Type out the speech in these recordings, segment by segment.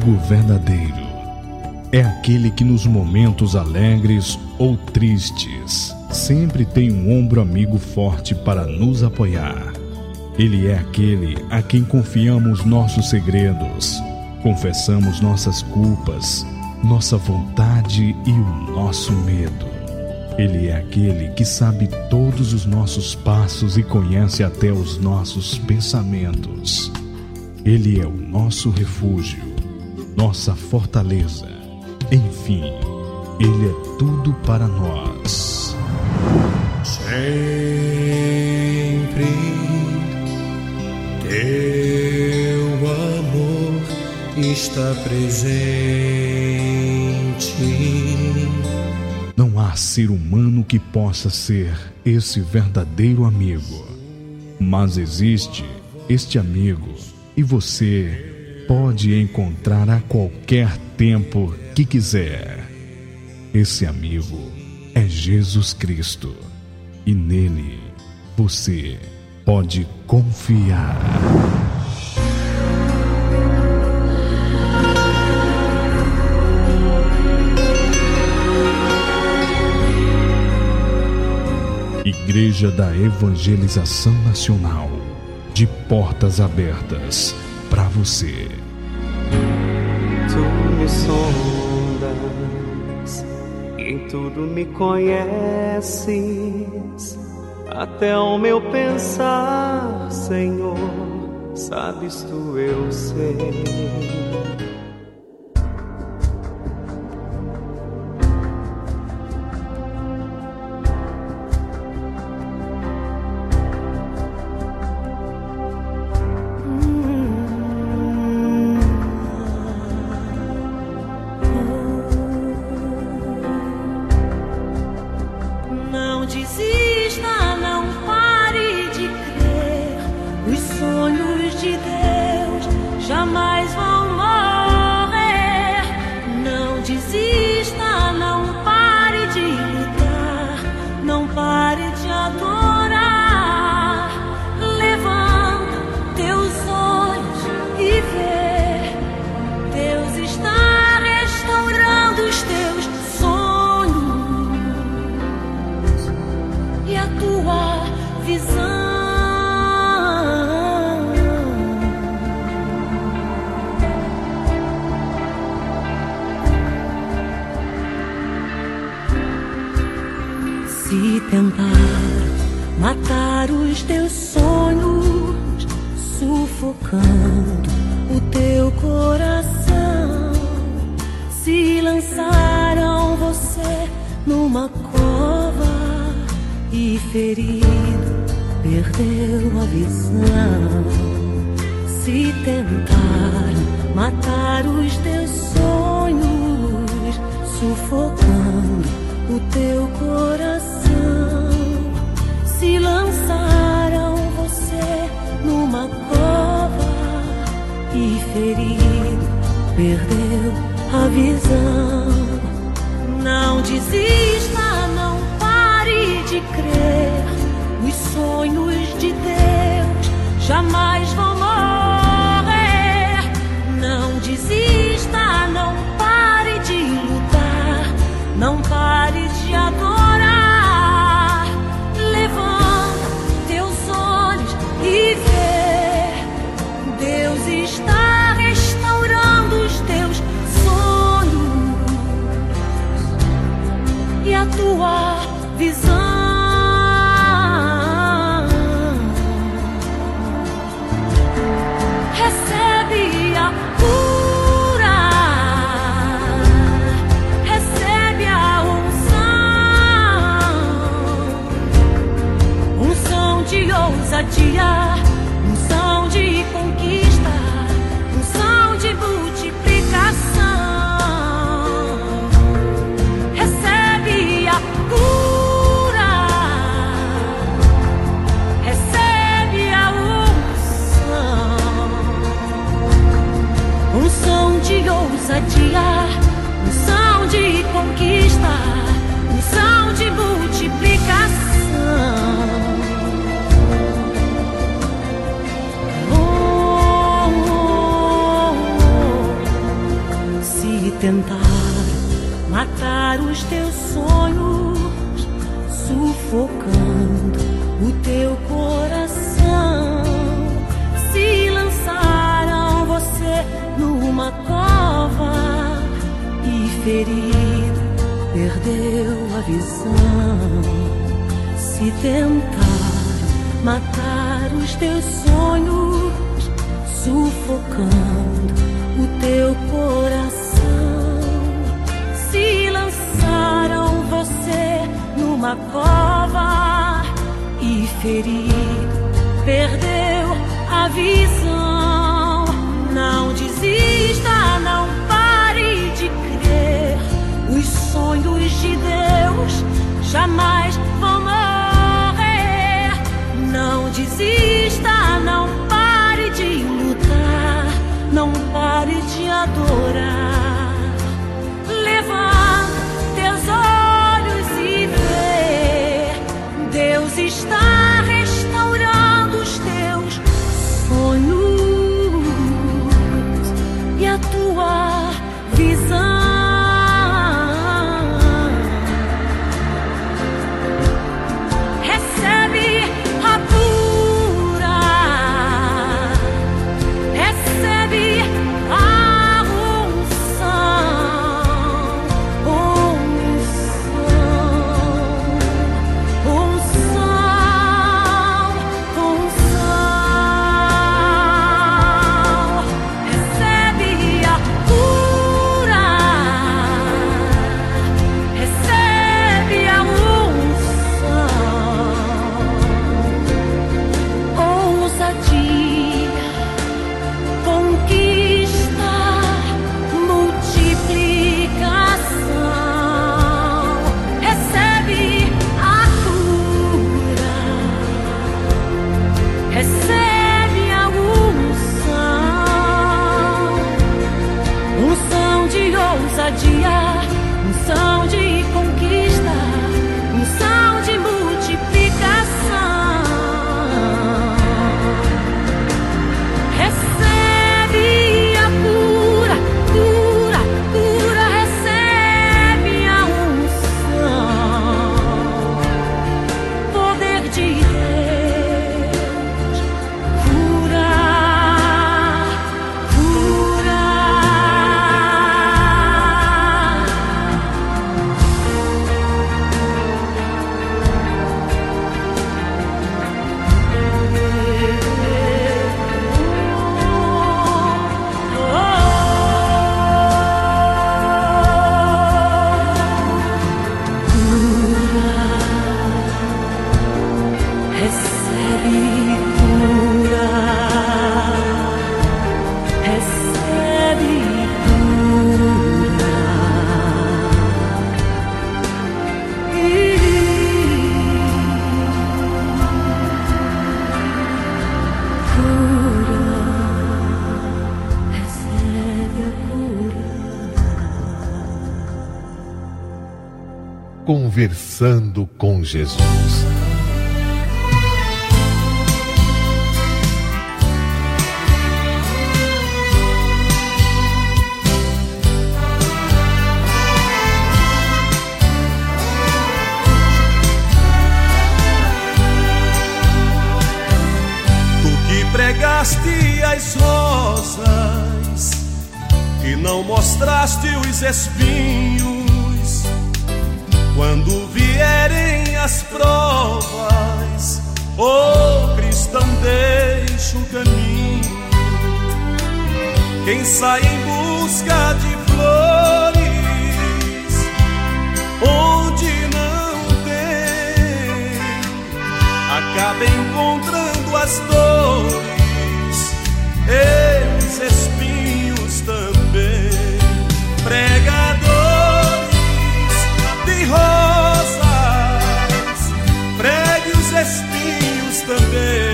amigo verdadeiro é aquele que nos momentos alegres ou tristes sempre tem um ombro amigo forte para nos apoiar. Ele é aquele a quem confiamos nossos segredos, confessamos nossas culpas, nossa vontade e o nosso medo. Ele é aquele que sabe todos os nossos passos e conhece até os nossos pensamentos. Ele é o nosso refúgio, nossa fortaleza. Enfim, Ele é tudo para nós. Sempre Teu amor está presente. Não há ser humano que possa ser esse verdadeiro amigo, mas existe este amigo e você pode encontrar a qualquer tempo que quiser. Esse amigo é Jesus Cristo e nele você pode confiar. Igreja da Evangelização Nacional, de portas abertas para você. Tu me sondas e em tudo me conheces, até o meu pensar, Senhor, sabes tu, eu sei. Se tentar matar os teus sonhos, sufocando o teu coração, se lançaram você numa cova e ferido perdeu a visão. Se tentar matar os teus sonhos, sufocando o teu coração, se lançaram você numa cova e ferido perdeu a visão. Não desista, não pare de crer, os sonhos de Deus jamais vão morrer. Não desista, não pare de lutar, não pare de adorar. Levanta teus olhos e vê, Deus está restaurando os teus sonhos e a tua visão. Recebe a cura, recebe a unção de ousadia, unção de conquista, unção de multiplicação. Recebe a cura, matar os teus sonhos, sufocando o teu coração. Se lançaram você numa cova e ferido perdeu a visão. Se tentaram matar os teus sonhos, sufocando o teu coração. Se lançaram você numa cova e ferido perdeu a visão. Não desista, não pare de crer. Os sonhos de Deus jamais vão morrer. Não desista, não pare de lutar, não pare de adorar. Levanta teus olhos e vê, Deus está restaurando os teus sonhos e a tua visão. Unção de conquista, unção de multiplicação. Recebe a cura, cura, cura. Recebe a unção, poder de Deus. Cura, cura. Conversando com Jesus. Tu que pregaste as rosas e não mostraste os espinhos, quando vierem as provas, oh cristão, deixa o caminho. Quem sai em busca de flores onde não tem, acaba encontrando as dores e os espinhos também. Pregadores de rosas, pregue os espinhos também.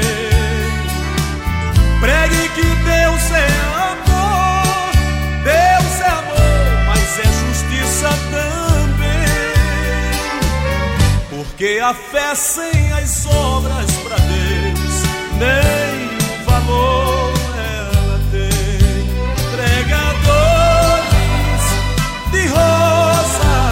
Pregue que Deus é amor, Deus é amor, mas é justiça também. Porque a fé sem as obras pra Deus nem o valor ela tem. Pregadores de rosas,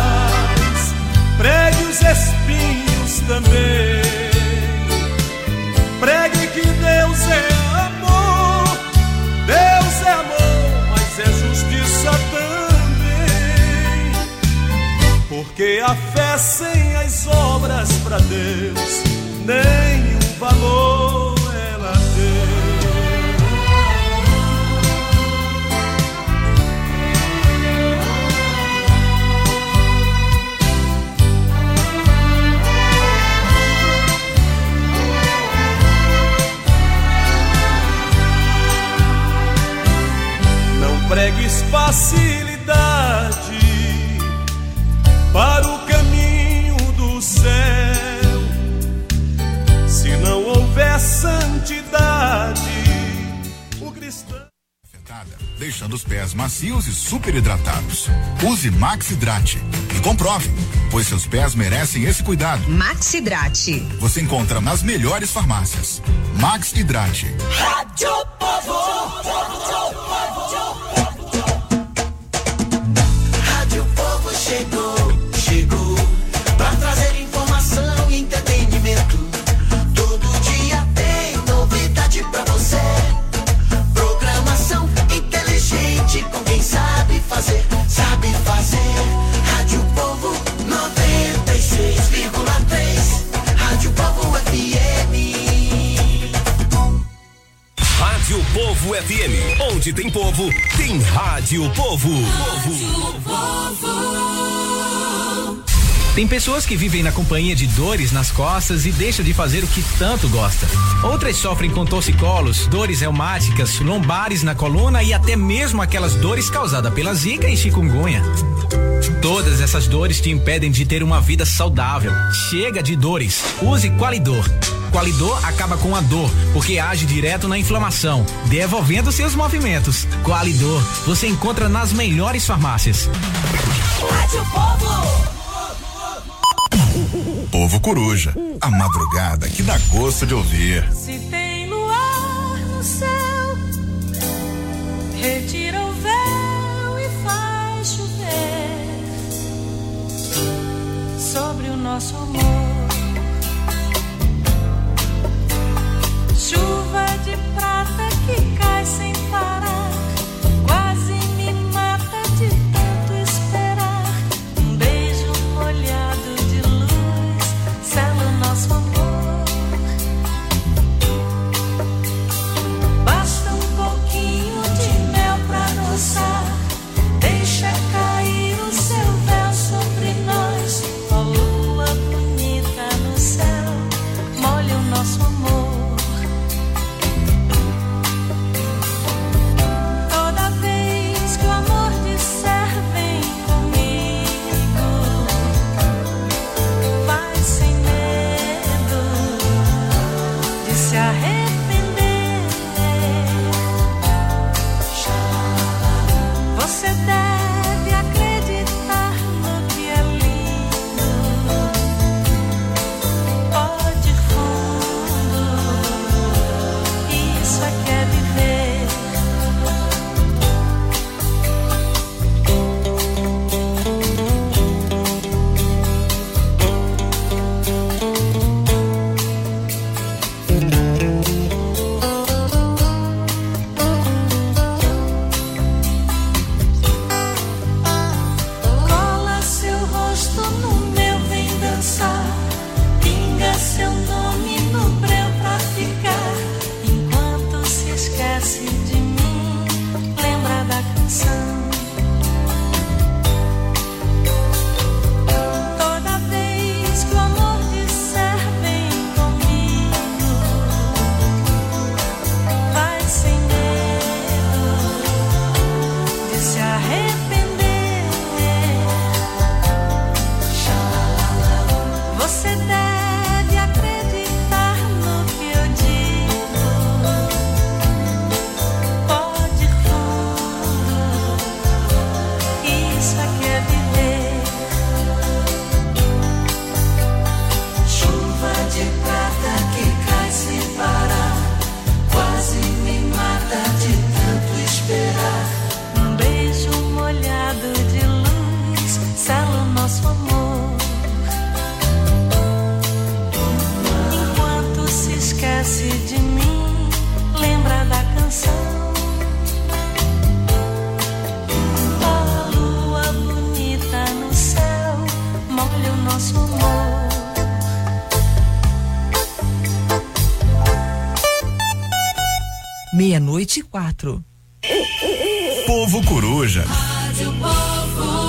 Porque a fé sem as obras pra Deus nenhum valor ela tem. Não pregues facilidade para o caminho do céu, se não houver santidade, o cristão deixando os pés macios e super hidratados. Use Max Hidrate e comprove, pois seus pés merecem esse cuidado. Max Hidrate. Você encontra nas melhores farmácias. Max Hidrate. Rádio Povo. Rádio Povo chegou pra trazer informação e entretenimento. Todo dia tem novidade pra você. Programação inteligente com quem sabe fazer. Rádio Povo 96,3. Rádio Povo FM. Rádio Povo FM, onde tem povo, tem Rádio Povo. Tem pessoas que vivem na companhia de dores nas costas e deixam de fazer o que tanto gosta. Outras sofrem com torcicolos, dores reumáticas, lombares na coluna e até mesmo aquelas dores causadas pela zika e chikungunya. Todas essas dores te impedem de ter uma vida saudável. Chega de dores. Use Qualidor. Qualidor acaba com a dor, porque age direto na inflamação, devolvendo seus movimentos. Qualidor, você encontra nas melhores farmácias. Rádio Povo. Povo Coruja, a madrugada que dá gosto de ouvir. Se tem luar no céu, retira o véu e faz chover sobre o nosso amor. Chuva de prata que cai sem parar, quase me mata de tanto esperar. Um beijo molhado de luz sela o nosso amor. Basta um pouquinho de mel pra adoçar, deixa cair o seu véu sobre nós. Ó lua bonita nosso amor. Meia-noite e 4. Povo Coruja. Rádio Povo.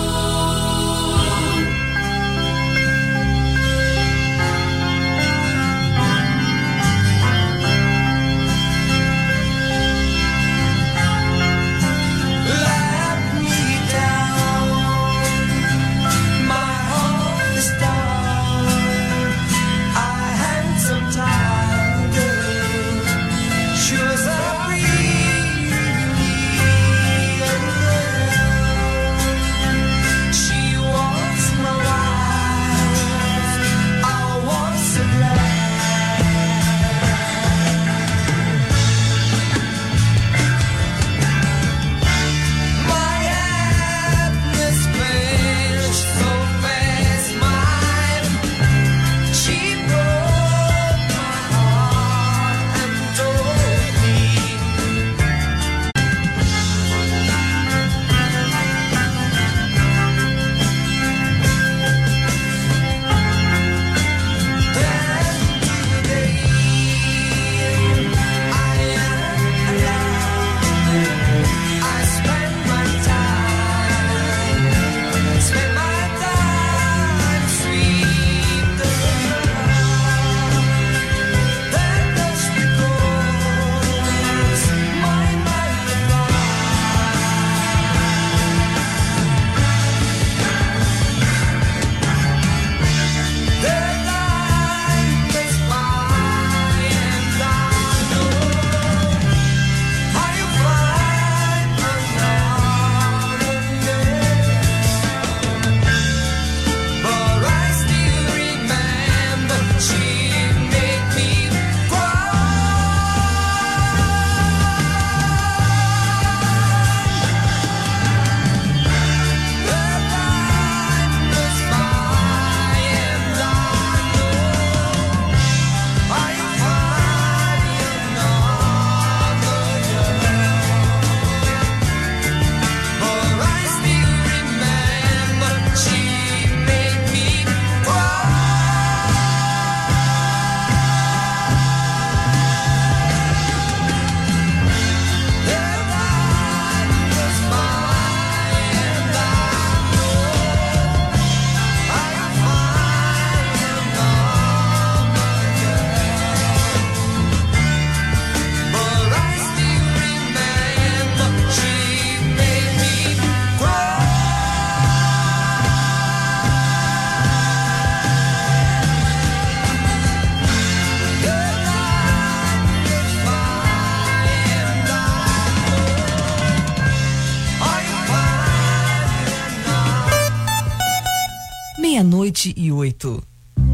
Meia-noite e 8.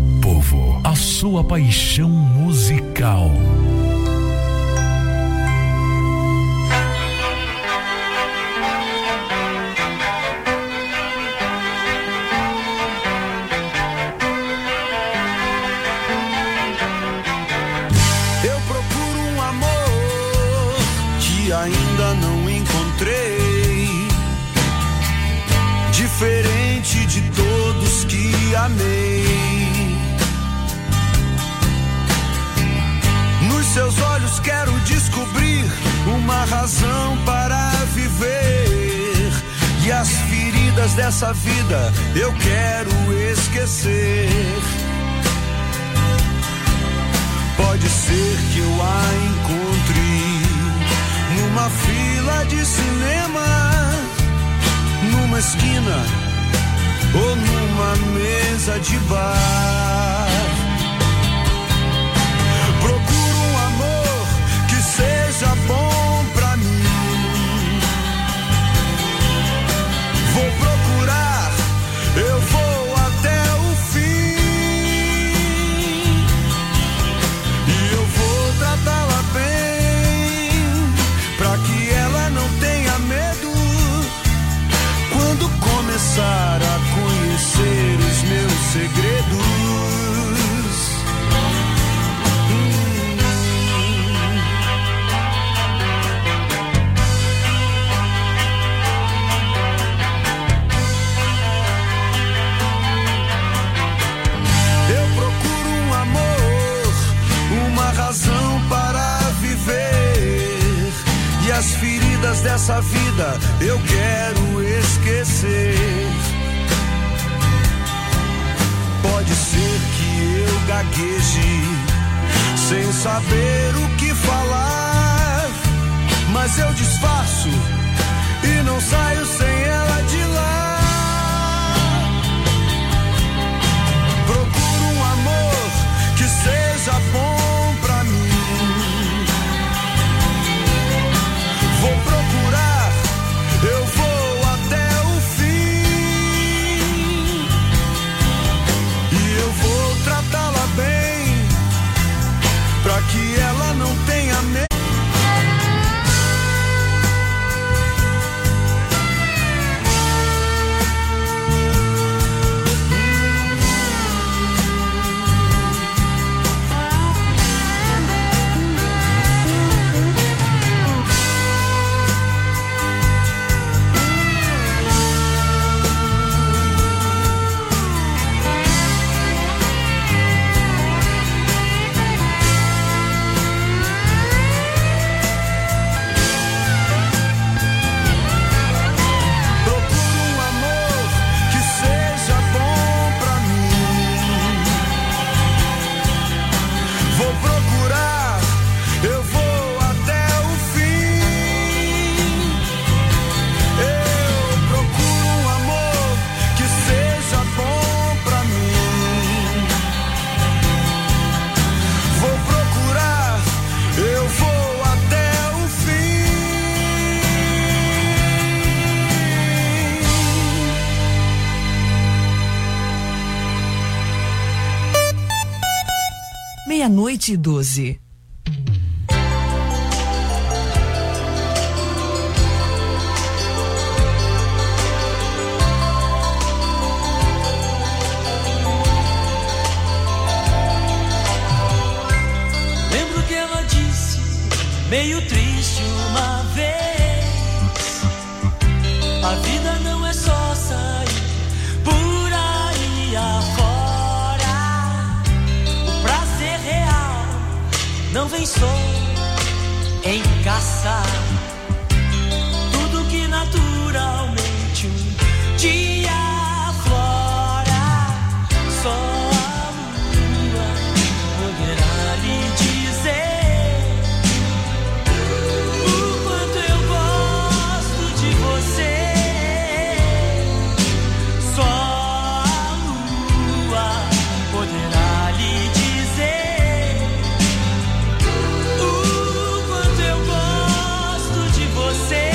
Povo, a sua paixão musical. Eu procuro um amor que ainda não encontrei, diferente de todos que amei. Nos seus olhos quero descobrir uma razão para viver, e as feridas dessa vida eu quero esquecer. Pode ser que eu a encontre numa fila de cinema, numa esquina ou numa mesa de bar. Procuro um amor que seja bom pra mim. Vou procurar, eu vou até o fim, e eu vou tratá-la bem, pra que ela não tenha medo quando começar a conhecer os meus segredos. Mas dessa vida eu quero esquecer. Pode ser que eu gagueje sem saber o que falar, mas eu disfarço e não saio sem ela de lá. Procuro um amor que seja bom pra mim. Vou procurar, eu vou até o fim. E eu vou tratá-la bem, pra que ela não tenha medo. Meia-noite e 12. Lembro que ela disse, meio triste uma vez: a vida não é só sair por aí afora. O prazer real não vem só em caçar tudo que naturalmente um dia aflora. Só a lua poderá lhe dizer o quanto eu gosto de você. Só a lua poderá lhe dizer o quanto eu gosto de você.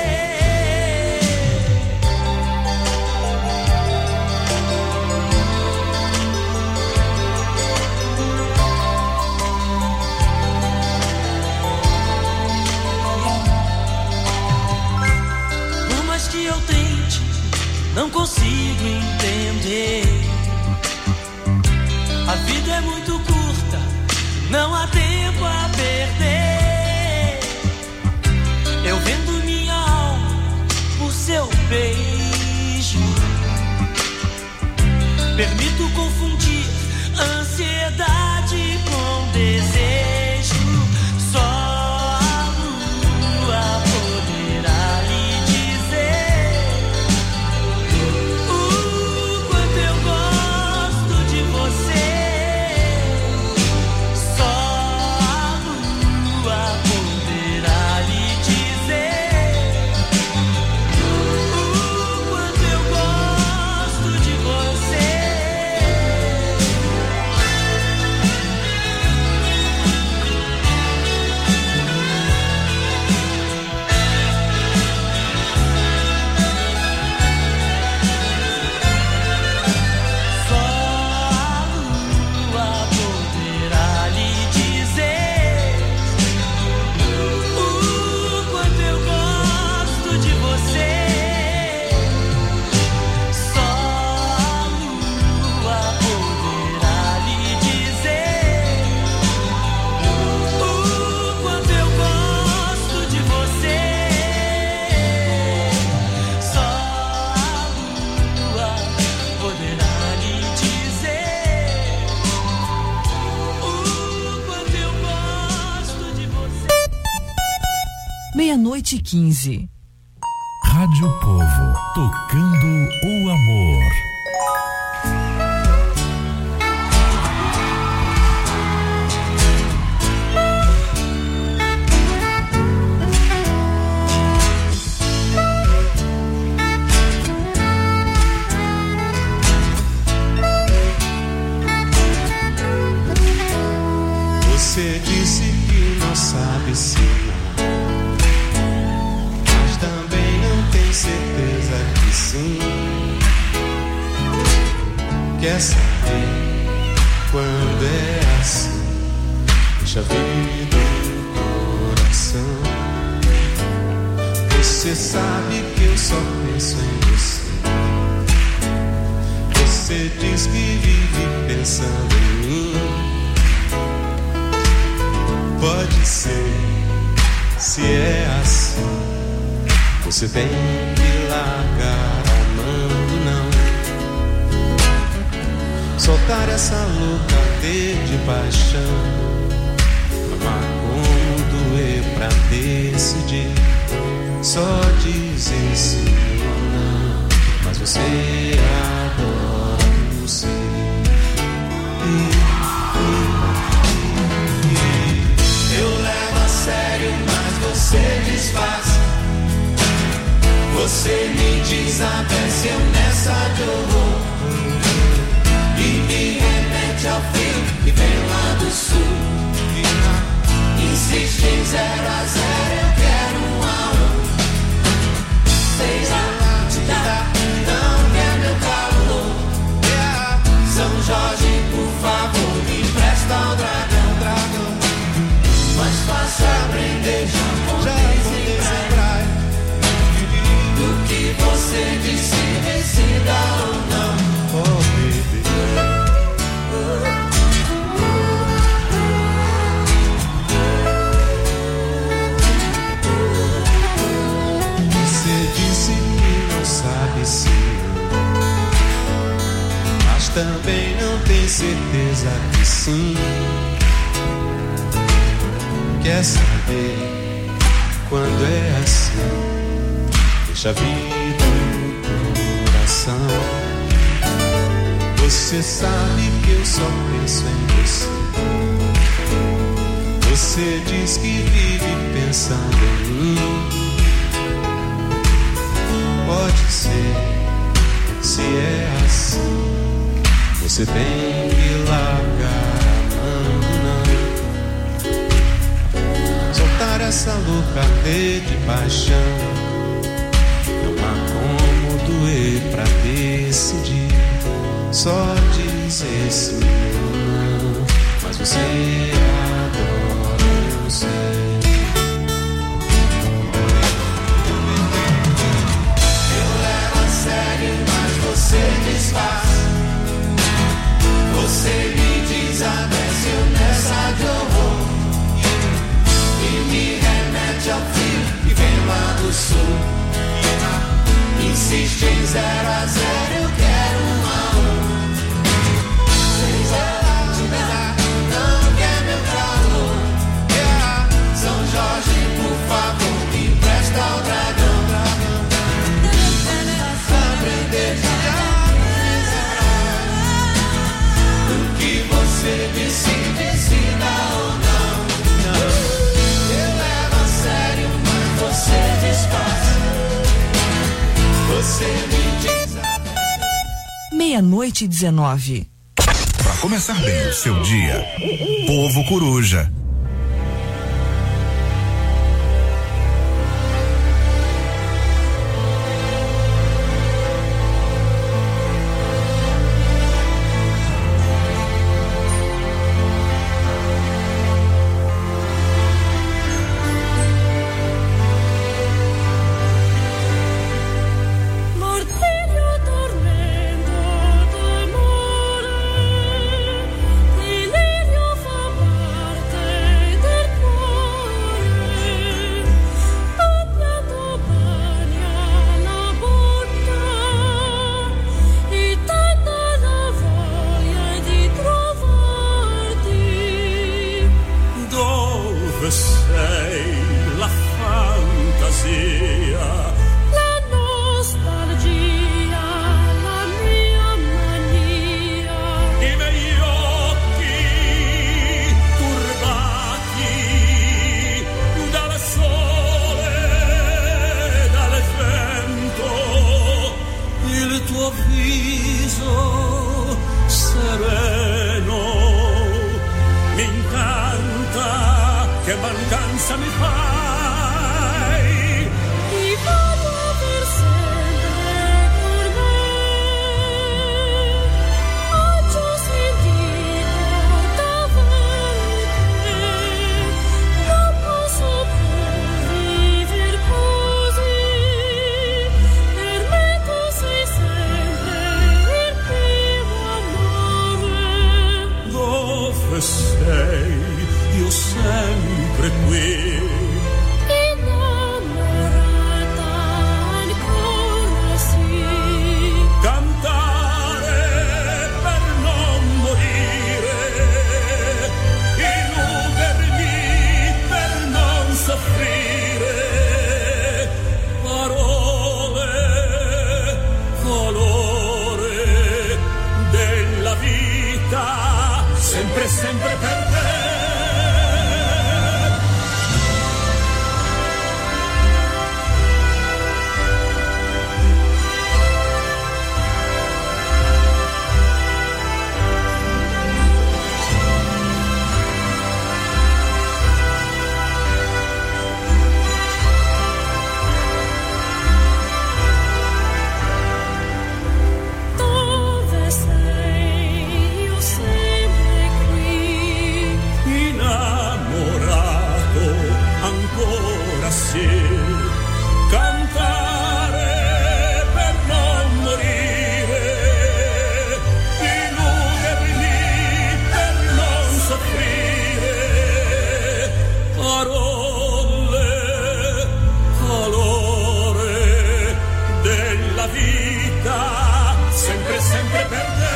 Por mais que eu tente, não consigo entender. A vida é muito curta, não há tempo a perder. Eu vendo minha alma por seu beijo, permito confundir ansiedade com desejo. Só a lua poderá lhe dizer o quanto eu gosto de você. Só a lua poderá lhe dizer o quanto eu gosto de você. meia-noite e 15. Rádio Povo, tocando o amor. Você disse que não sabe se não, mas também não tem certeza que sim. Quer saber quando é assim? Deixa vir do coração. Você sabe que eu só penso em você. Você diz que vive pensando em mim. Pode ser, se é assim, você tem que largar amando, não. Soltar essa louca de paixão, amar como doer pra decidir. Só dizer sim ou não, mas você adora o sim. Eu levo a sério, mas você desfaz. Você me desabece, eu nessa de horror. E me remete ao frio que vem lá do sul. Insiste em 0 a 0, eu quero 1 a 1. 6 a te dá, não quer meu calor. São Jorge, por favor, me empresta o dragão. Mais fácil aprender japonês em praia do que você disse, decida ou não. Oh, baby. Você disse que não sabe se mas também não tem certeza que sim. Quer saber quando é assim? Deixa vir do coração. Você sabe que eu só penso em você. Você diz que vive pensando em mim. Pode ser, se é assim, você tem que largar amando, não. Soltar essa louca de paixão, não há como doer pra decidir. Só dizer sim ou não, mas você adora, eu sei. Eu levo a sério, mas você desfaz. Você me desabece, eu nessa de horror. E me remete ao frio que vem lá do sul. Insiste em 0 a 0, eu quero 1 a 1. 6 a te dá, não quer meu calor. São Jorge, por favor, me empresta o dragão. Aprender do que você decida ou não. Eu levo a sério, mas você desfaz. Você me diz. Meia-noite e 19. Pra começar bem o seu dia, Povo Coruja. Delirio fa parte che mancanza mi fai. Ti voglio per sempre con me. Oggi ho sentito davvero te. Non posso più vivere così. Per me tu sei sempre il primo amore. Dove sei? Io sempre qui. Sempre per te. Dove sei? Io sempre qui. Innamorato ancora sì, cantare per non morire, illudermi per non soffrire, parole, colore della vita, sempre, sempre per te.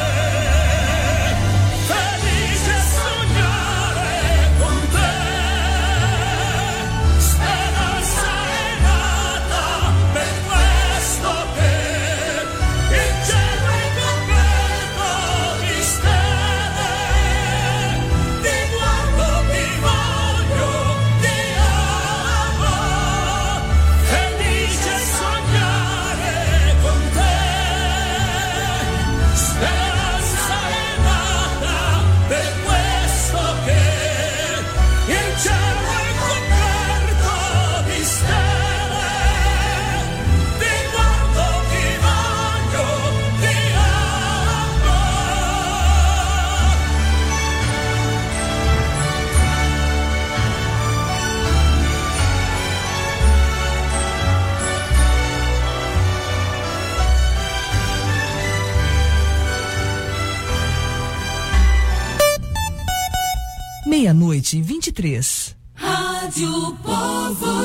Felice sognare con te, speranza è nata per questo che il cielo è coperto di stelle, ti guardo, ti voglio, ti amo, felice sognare con te, speranza è nata per questo che il cielo è coperto di stelle, ti guardo, ti voglio, ti amo. Meia-noite e 23. Rádio Povo.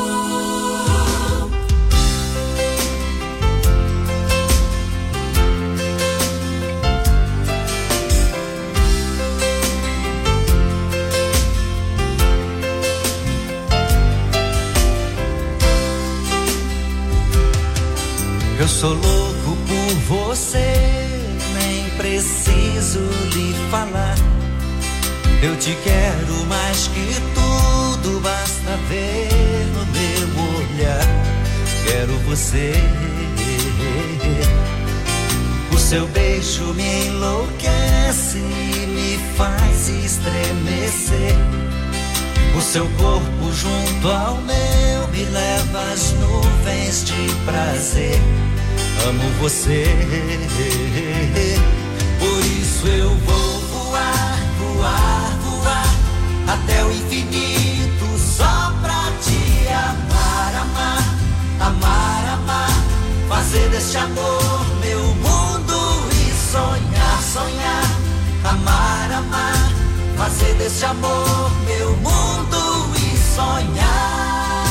Eu sou louco por você, nem preciso lhe falar. Eu te quero mais que tudo, basta ver no meu olhar. Quero você. O seu beijo me enlouquece, me faz estremecer. O seu corpo junto ao meu me leva às nuvens de prazer. Amo você, por isso eu vou voar, voar, voar até o infinito só pra te amar, amar, amar, amar, fazer deste amor meu mundo e sonhar, sonhar, amar, amar, fazer deste amor meu mundo e sonhar.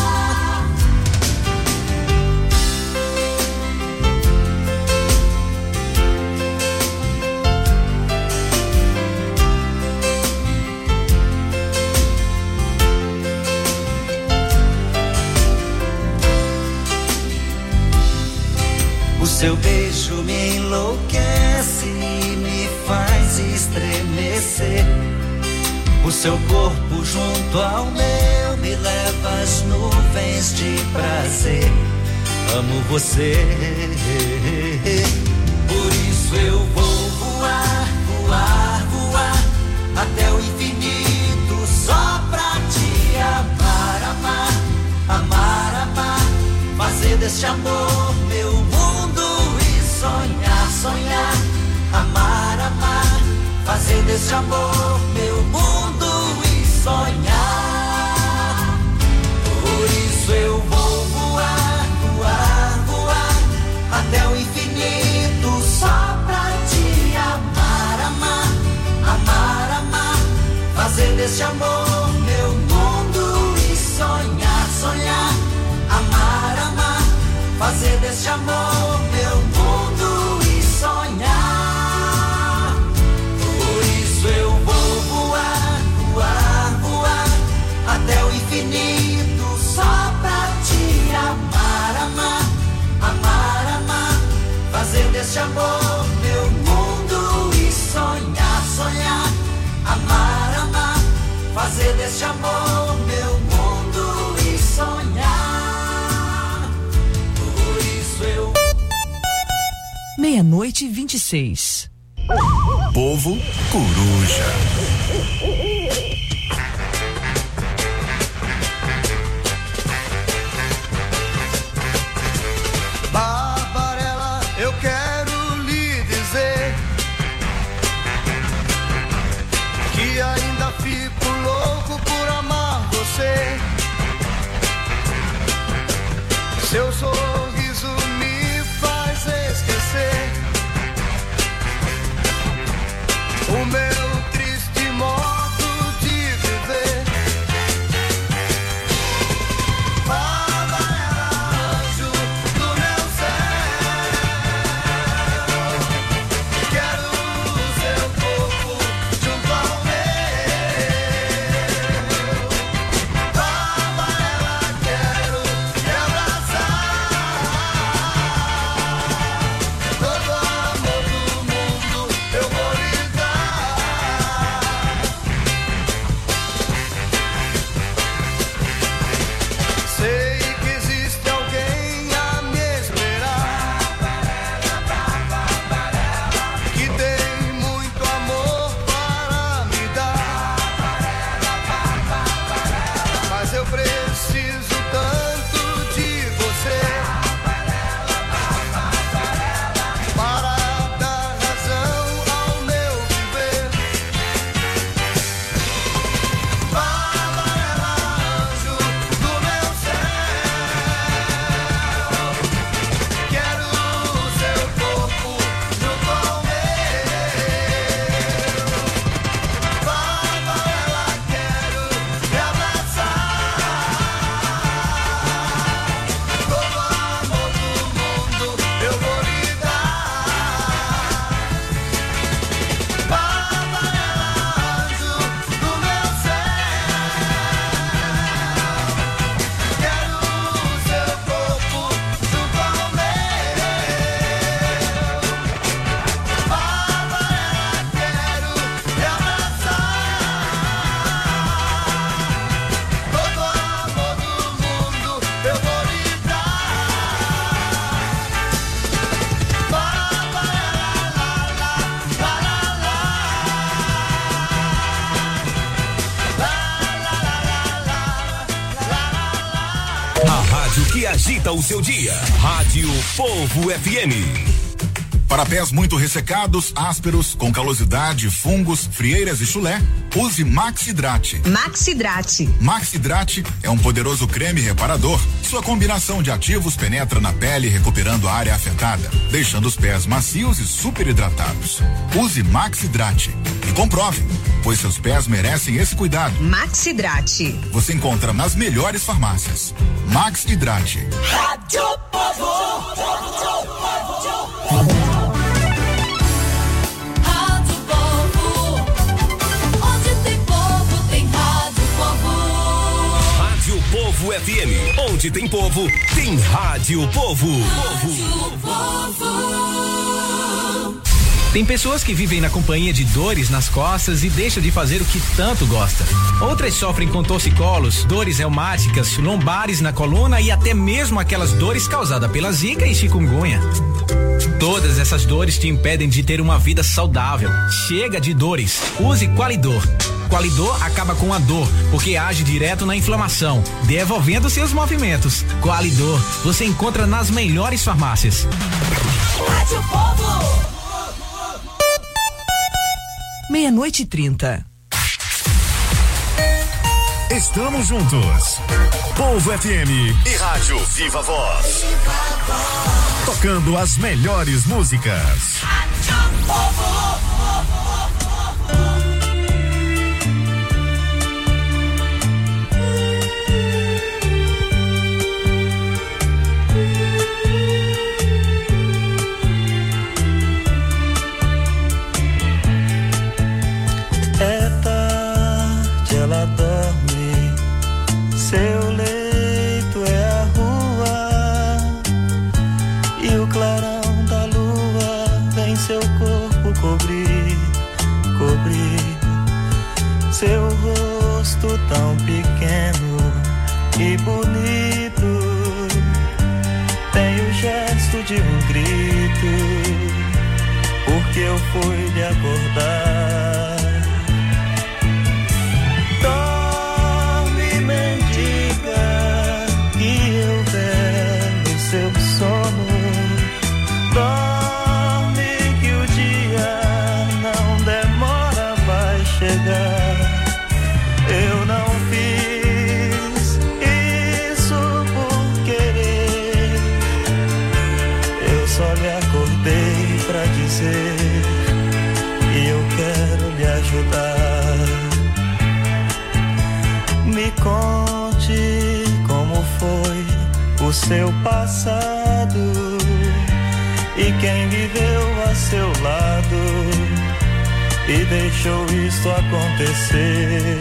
O seu beijo me enlouquece, me faz estremecer. O seu corpo junto ao meu me leva às nuvens de prazer. Amo você, por isso eu vou voar, voar, voar até o infinito só pra te desse amor meu mundo e sonhar, sonhar, amar, amar, fazer desse amor meu mundo e sonhar. Por isso eu vou voar, voar, voar até o infinito só pra te amar, amar, amar, amar, fazer desse amor meu mundo e sonhar, sonhar, amar, amar, fazer desse amor meu mundo e sonhar. Por isso eu vou voar, voar, voar até o infinito só pra te amar, amar, amar, amar, fazer desse amor meu mundo e sonhar, sonhar, amar, amar, fazer desse amor meu mundo e sonhar. Por isso eu... 00:26. Povo Coruja. Barbarella, eu quero lhe dizer que ainda fico louco por amar você. Seu sorriso me faz esquecer o meu triste modo de viver. Barbarella, anjo do meu céu, quero o seu corpo junto ao meu. Barbarella, quero te abraçar, todo amor do mundo eu vou lhe dar. Sei que existe alguém a me esperar, que tem muito amor para me dar, mas eu preciso tanto de você para dar razão ao meu viver. Barbarella, anjo do meu céu, quero o seu corpo junto ao meu. Barbarella, quero te abraçar, todo amor do mundo eu vou lhe dar. Barbarella, anjo do meu céu, quero o seu corpo junto ao meu. Barbarella, quero te abraçar, todo amor do mundo eu vou lhe dar. Barbarella, la, la, la, A rádio que agita o seu dia. Rádio Povo FM. Para pés muito ressecados, ásperos, com calosidade, fungos, frieiras e chulé, use Maxidrate. Maxidrate. Maxidrate é um poderoso creme reparador. Sua combinação de ativos penetra na pele, recuperando a área afetada, deixando os pés macios e super hidratados. Use Maxidrate e comprove, pois seus pés merecem esse cuidado. Maxidrate. Você encontra nas melhores farmácias. Maxidrate. Rádio Povo. Rádio Povo, onde tem povo, tem Rádio Povo. Rádio Povo FM. Onde tem povo, tem Rádio Povo. Rádio Povo. Tem pessoas que vivem na companhia de dores nas costas e deixam de fazer o que tanto gosta. Outras sofrem com torcicolos, dores reumáticas, lombares na coluna e até mesmo aquelas dores causadas pela zika e chikungunya. Todas essas dores te impedem de ter uma vida saudável. Chega de dores. Use Qualidor. Qualidor acaba com a dor, porque age direto na inflamação, devolvendo seus movimentos. Qualidor, você encontra nas melhores farmácias. Rádio Povo. 00:30. Estamos juntos. Povo FM e Rádio Viva Voz. Tocando as melhores músicas. Rádio Povo. É tarde, ela dorme, seu leito é a rua, e o clarão da lua vem seu corpo cobrir, seu rosto tão pequeno e bonito, tem o gesto de um grito, porque eu fui lhe acordar. Seu sono, dorme que o dia não demora, vai chegar. Eu não fiz isso por querer, eu só lhe acordei pra dizer que eu quero lhe ajudar. Me conte como foi o seu passado e quem viveu a seu lado e deixou isto acontecer.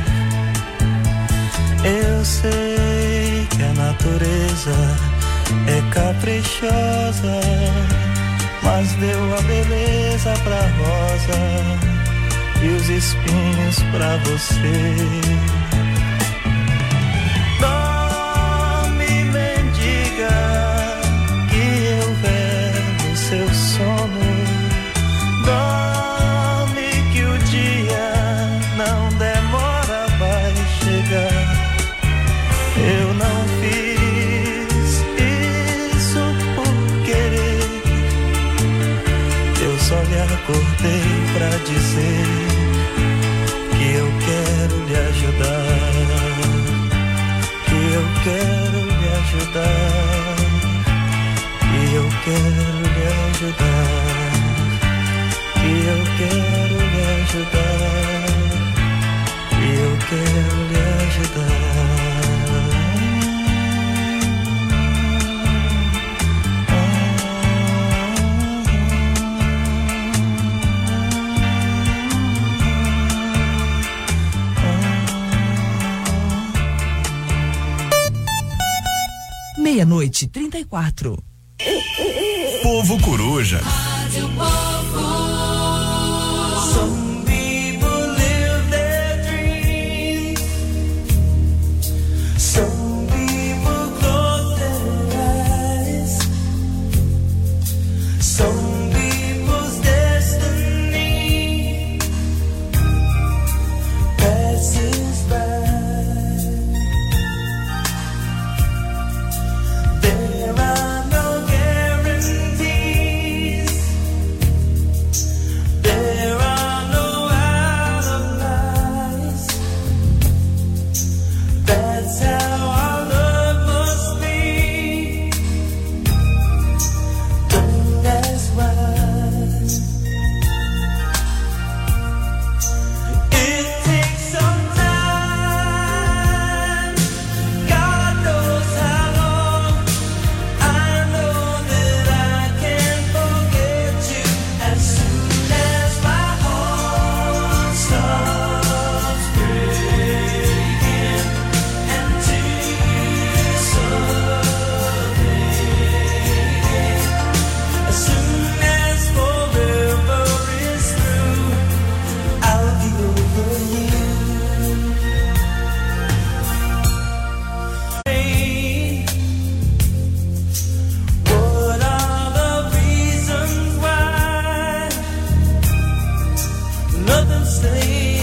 Eu sei que a natureza é caprichosa, mas deu a beleza pra rosa e os espinhos pra você. Seu sono, dorme que o dia não demora, vai chegar. Eu não fiz isso por querer, eu só lhe acordei pra dizer que eu quero lhe ajudar, que eu quero lhe ajudar, que eu quero lhe ajudar, que eu quero lhe ajudar, que eu quero lhe ajudar. Meia-noite, 34. Povo Coruja. Rádio Povo. Some people live their dreams, some people close their eyes, some people's destiny passes by. There are no guarantees, there are no out of lies. That's how our love must be. Don't ask why. It takes some time, God knows how long. I know that I can forget you as soon as my heart stops breaking and tears start raining. As soon as forever is through, I'll be over you. What are the reasons why nothing stays the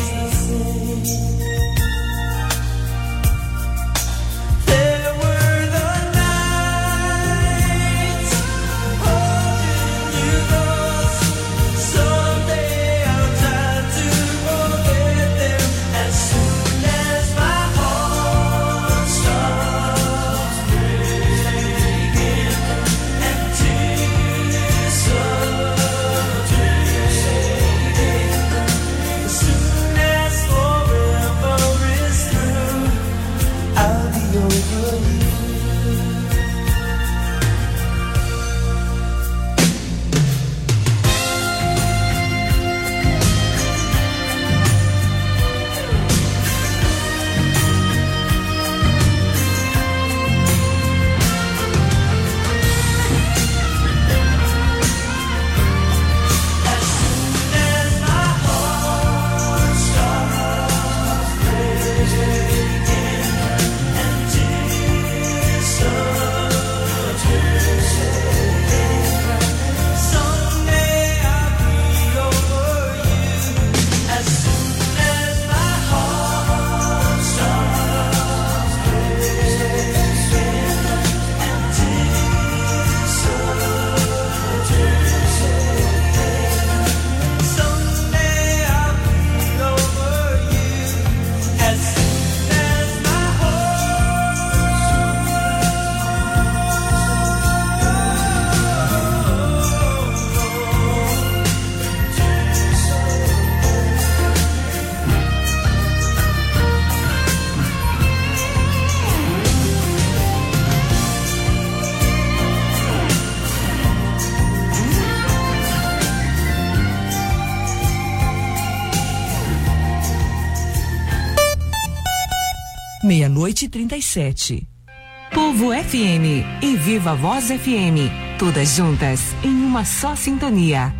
meia-noite e 37. Povo FM e Viva Voz FM, todas juntas em uma só sintonia.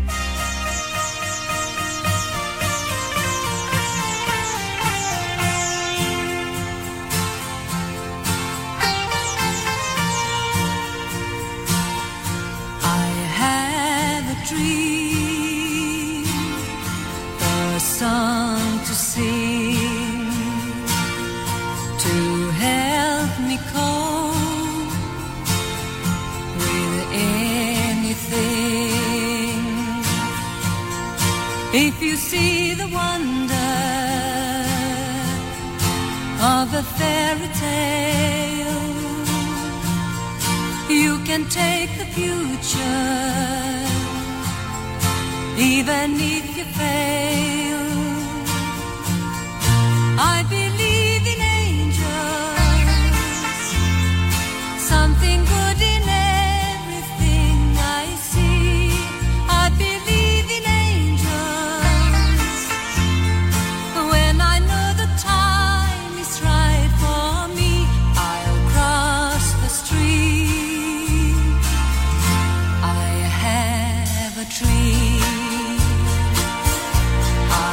If you see the wonder of a fairy tale, you can take the future, even if you fail. I believe in angels, something good in everything I see. I believe in angels when I know the time is right for me. I'll cross the street. I have a dream. I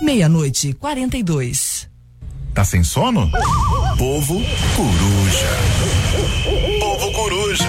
meia-noite, 42. Tá sem sono? Povo Coruja. Povo Coruja.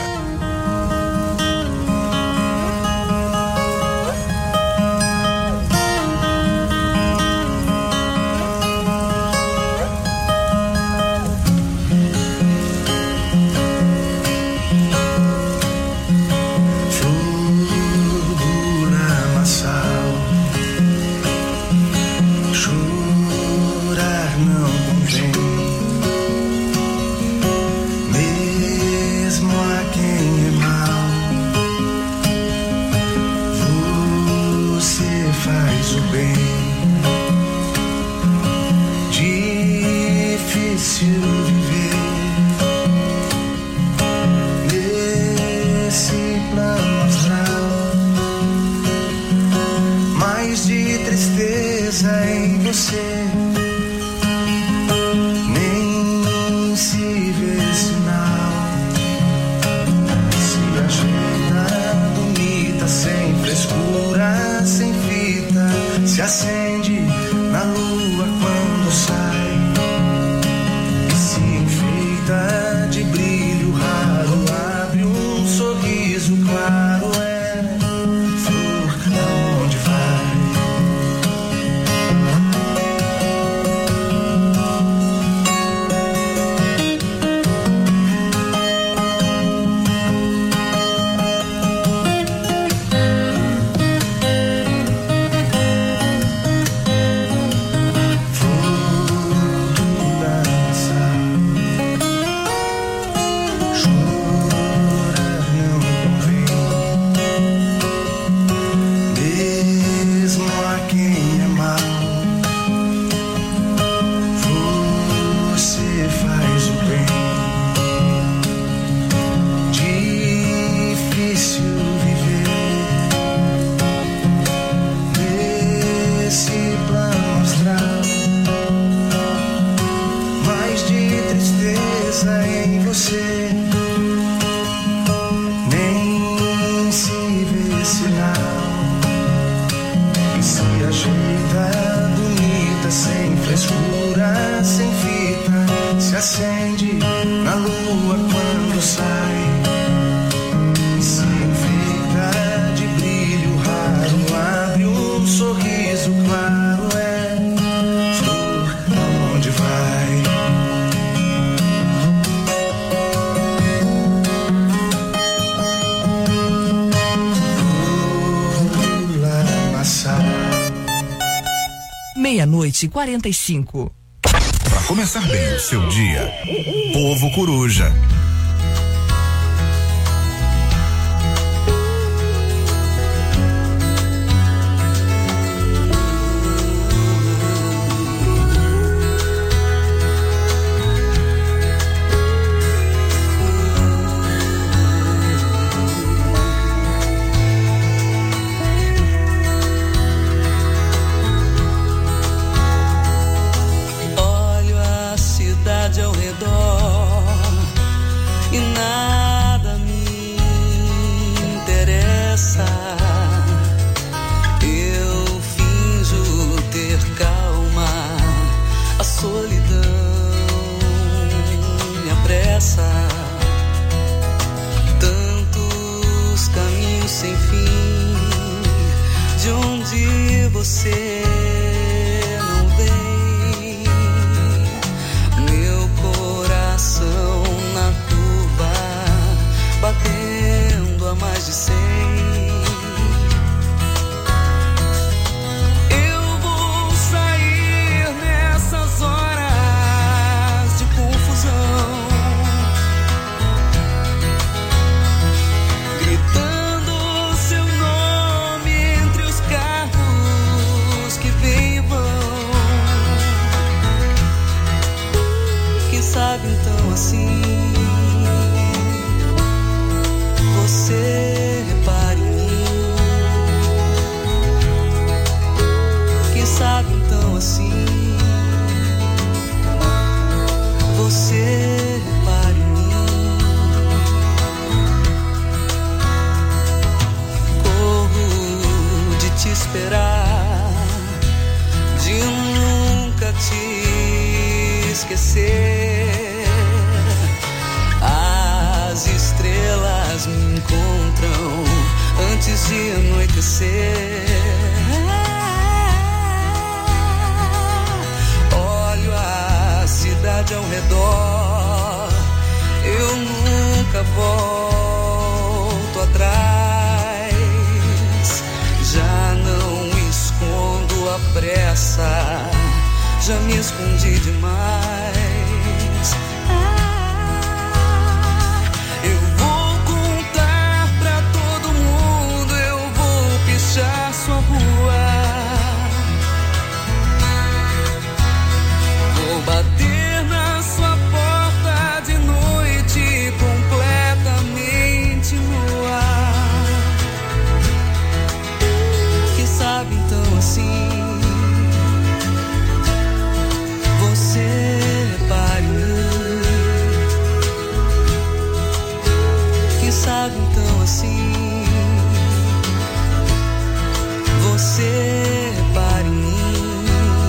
Meia-noite, 45. Para começar bem o seu dia, Povo Coruja. Ao redor e nada me interessa. Eu finjo ter calma, a solidão me apressa. Tantos caminhos sem fim, de onde você não vem. Na curva, batendo a mais de 100. Eu vou sair nessas horas de confusão, gritando seu nome entre os carros que vêm e vão. Quem sabe então assim você repare em mim. Quem sabe então assim você repare em mim. Corro de te esperar, de de nunca te esquecer. As estrelas me encontram antes de anoitecer. Olho a cidade ao redor, eu nunca volto atrás. Já não escondo a pressa, já me escondi demais.